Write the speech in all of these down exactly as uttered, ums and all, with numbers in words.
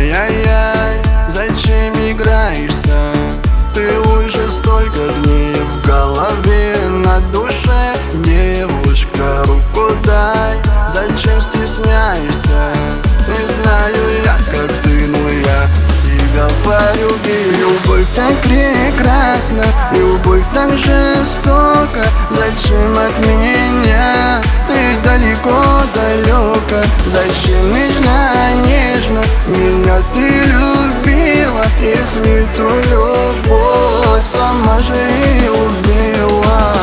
Ай-яй-яй, зачем играешься? Ты уже столько дней в голове, на душе. Девушка, руку дай, зачем стесняешься? Не знаю я, как ты, но я себя полюбил. Любовь так прекрасна, любовь так жестока. Зачем от меня ты далеко-далеко? Зачем нежно, нежно меня ты любила, если ту любовь сама же и убила?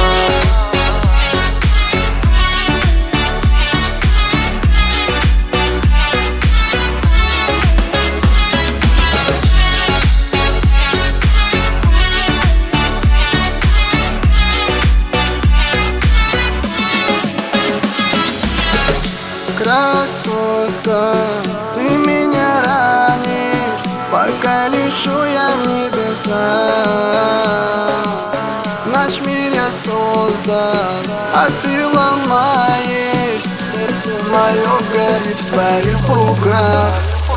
Красотка, ты меня ранишь, пока лечу я в небеса. Наш мир я создан, а ты ломаешь. Сердце мое горит в твоих руках.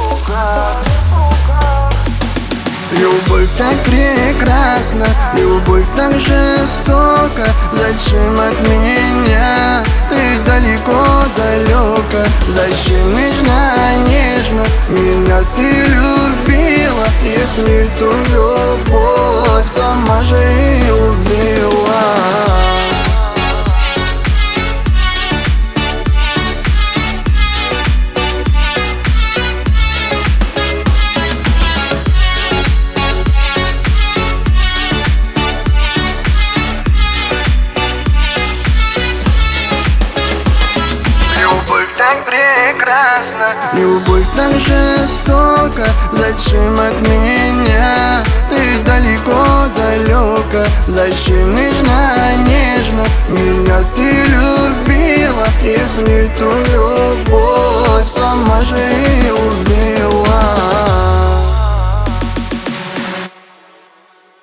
Любовь так прекрасна, любовь так жестока. Зачем от меня ты далеко-далеко? Зачем нежно, нежно меня ты любила, если ту любовь сама же и убила? Так прекрасна, любовь так жестока. Зачем от меня ты далеко-далеко? Зачем нежно, нежно меня ты любила, если ту любовь сама же и убила?